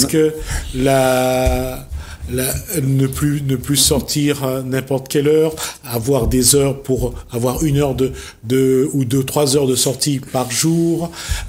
Est-ce que ne plus sortir à n'importe quelle heure, avoir des heures pour avoir 1 heure ou 3 heures de sortie par jour,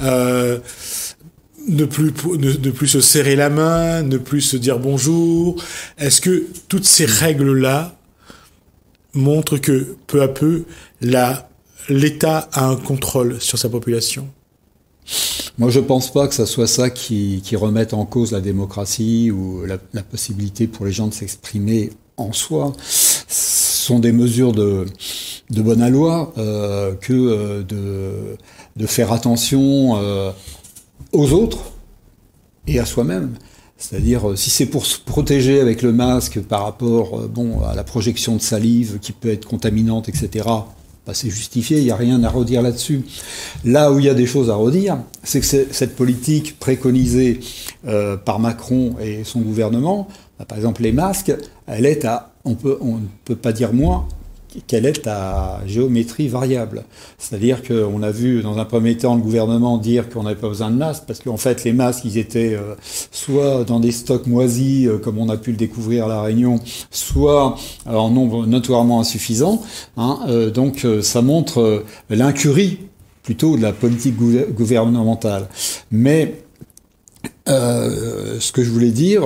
ne plus se serrer la main, ne plus se dire bonjour. Est-ce que toutes ces règles-là montrent que peu à peu l'État a un contrôle sur sa population? Moi, je pense pas que ça soit ça qui remette en cause la démocratie ou la possibilité pour les gens de s'exprimer en soi. Ce sont des mesures de bonne aloi que de faire attention aux autres et à soi-même. C'est-à-dire, si c'est pour se protéger avec le masque par rapport à la projection de salive qui peut être contaminante, etc., c'est justifié, il n'y a rien à redire là-dessus. Là où il y a des choses à redire, c'est que cette politique préconisée par Macron et son gouvernement, par exemple les masques, elle est on ne peut pas dire moins qu'elle est à géométrie variable. C'est-à-dire qu'on a vu dans un premier temps le gouvernement dire qu'on n'avait pas besoin de masques, parce qu'en fait les masques ils étaient soit dans des stocks moisis, comme on a pu le découvrir à La Réunion, soit en nombre notoirement insuffisant. Donc ça montre l'incurie plutôt de la politique gouvernementale. Mais ce que je voulais dire,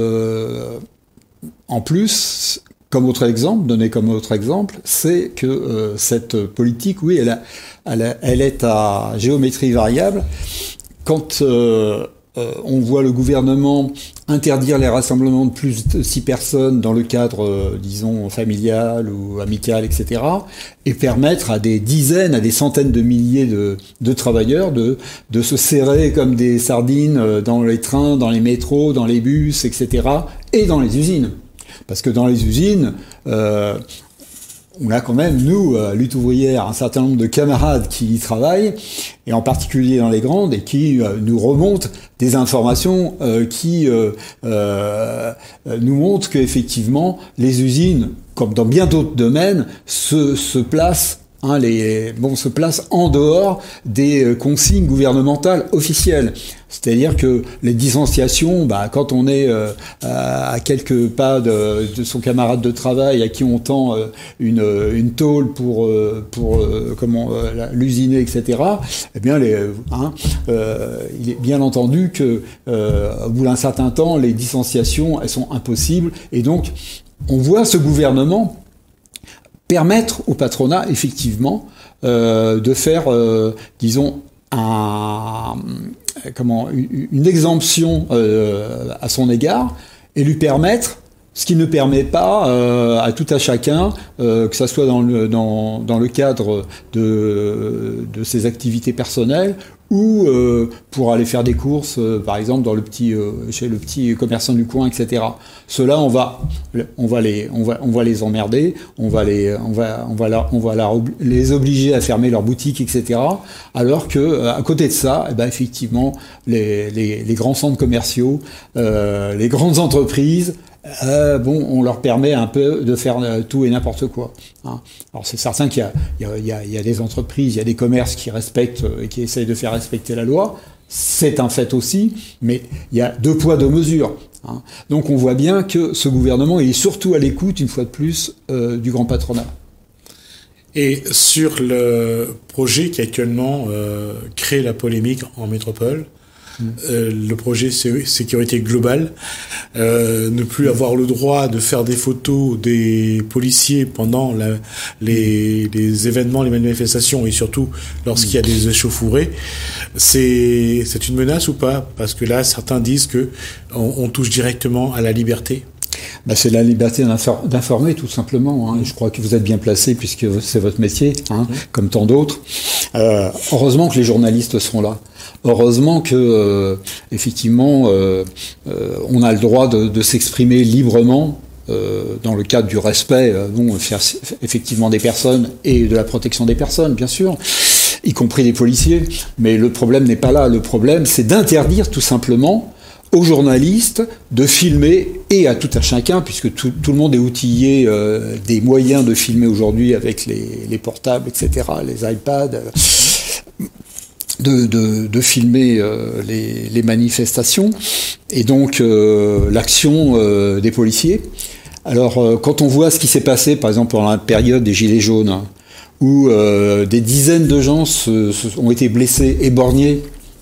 en plus, donné comme autre exemple, c'est que cette politique, oui, elle est à géométrie variable. Quand on voit le gouvernement interdire les rassemblements de plus de 6 personnes dans le cadre, disons, familial ou amical, etc., et permettre à des dizaines, à des centaines de milliers de travailleurs de se serrer comme des sardines dans les trains, dans les métros, dans les bus, etc., et dans les usines. Parce que dans les usines, on a quand même, nous, Lutte ouvrière, un certain nombre de camarades qui y travaillent, et en particulier dans les grandes, et qui nous remontent des informations qui nous montrent qu'effectivement, les usines, comme dans bien d'autres domaines, se placent se place en dehors des consignes gouvernementales officielles. C'est-à-dire que les distanciations, lui quand on est à quelques pas de son camarade de travail à qui on tend une tôle pour l'usiner, etc. Eh bien, il est bien entendu que au bout d'un certain temps, les distanciations, elles sont impossibles. Et donc, on voit ce gouvernement permettre au patronat, effectivement, de faire, disons, une exemption à son égard et lui permettre ce qui ne permet pas à tout à chacun, que ça soit dans le cadre de ses activités personnelles ou pour aller faire des courses, par exemple dans chez le petit commerçant du coin, etc. Ceux-là, on va les emmerder, on va les obliger à fermer leur boutique, etc. Alors que à côté de ça, effectivement, les grands centres commerciaux, les grandes entreprises, on leur permet un peu de faire tout et n'importe quoi. Alors c'est certain qu'il y a des entreprises, il y a des commerces qui respectent et qui essayent de faire respecter la loi. C'est un fait aussi, mais il y a 2 poids 2 mesures. Donc on voit bien que ce gouvernement est surtout à l'écoute, une fois de plus, du grand patronat. Et sur le projet qui actuellement crée la polémique en métropole, le projet sécurité globale, ne plus avoir le droit de faire des photos des policiers pendant les événements, les manifestations et surtout lorsqu'il y a des échauffourées, c'est une menace ou pas? Parce que là, certains disent que on touche directement à la liberté. C'est la liberté d'informer, tout simplement. Je crois que vous êtes bien placé puisque c'est votre métier, comme tant d'autres. Heureusement que les journalistes sont là. Heureusement que, effectivement, on a le droit de s'exprimer librement dans le cadre du respect, effectivement des personnes et de la protection des personnes, bien sûr, y compris des policiers. Mais le problème n'est pas là. Le problème, c'est d'interdire tout simplement aux journalistes de filmer et à tout un chacun, puisque tout le monde est outillé des moyens de filmer aujourd'hui avec les portables, etc., les iPads, de filmer les manifestations et donc l'action des policiers. Alors, quand on voit ce qui s'est passé, par exemple, pendant la période des Gilets jaunes, où des dizaines de gens ont été blessés, éborgnés,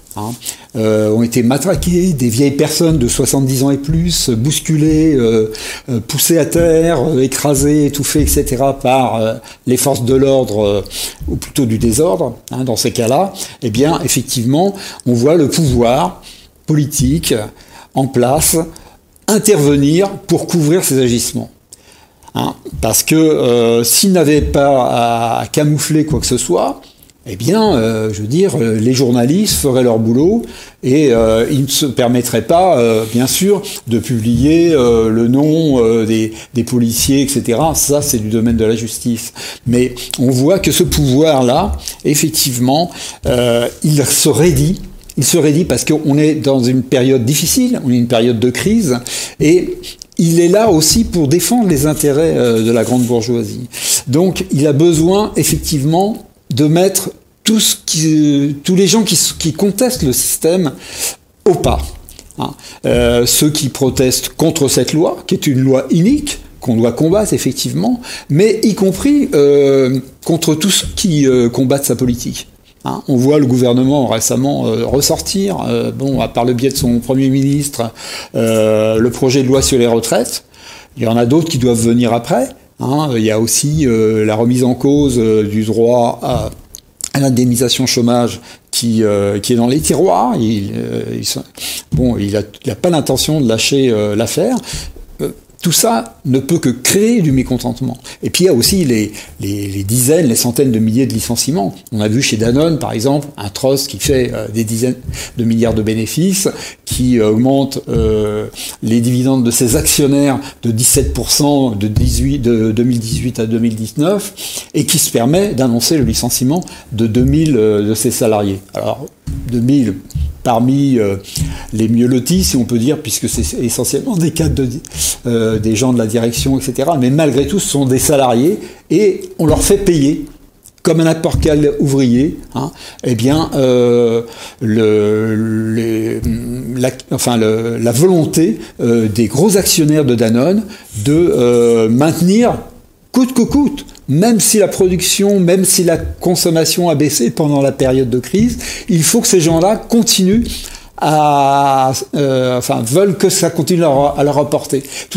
ont été matraqués, des vieilles personnes de 70 ans et plus, bousculées, poussées à terre, écrasées, étouffées, etc., par les forces de l'ordre, ou plutôt du désordre, dans ces cas-là, eh bien, effectivement, on voit le pouvoir politique en place intervenir pour couvrir ces agissements. Parce que s'il n'avait pas à camoufler quoi que ce soit, eh bien, je veux dire, les journalistes feraient leur boulot et ils ne se permettraient pas, bien sûr, de publier le nom des policiers, etc. Ça, c'est du domaine de la justice. Mais on voit que ce pouvoir-là, effectivement, il se raidit. Il se raidit parce qu'on est dans une période difficile, on est une période de crise, et il est là aussi pour défendre les intérêts de la grande bourgeoisie. Donc, il a besoin, effectivement, de mettre tous les gens qui contestent le système au pas. Ceux qui protestent contre cette loi, qui est une loi inique, qu'on doit combattre, effectivement, mais y compris contre tous ceux qui combattent sa politique. On voit le gouvernement récemment ressortir, par le biais de son Premier ministre, le projet de loi sur les retraites. Il y en a d'autres qui doivent venir après. Il y a aussi la remise en cause du droit à l'indemnisation chômage qui est dans les tiroirs. Il a pas l'intention de lâcher l'affaire. Tout ça ne peut que créer du mécontentement. Et puis il y a aussi les dizaines, les centaines de milliers de licenciements. On a vu chez Danone, par exemple, un trust qui fait des dizaines de milliards de bénéfices, qui augmente les dividendes de ses actionnaires de 17% de 2018 à 2019, et qui se permet d'annoncer le licenciement de 2000 de ses salariés. Alors, 2000 parmi les mieux lotis, si on peut dire, puisque c'est essentiellement des cadres des gens de la direction, etc. Mais malgré tout, ce sont des salariés et on leur fait payer, comme à n'importe quel ouvrier, eh bien, la volonté des gros actionnaires de Danone de maintenir coûte que coûte, même si la production, même si la consommation a baissé pendant la période de crise, il faut que ces gens-là continuent veulent que ça continue à leur apporter.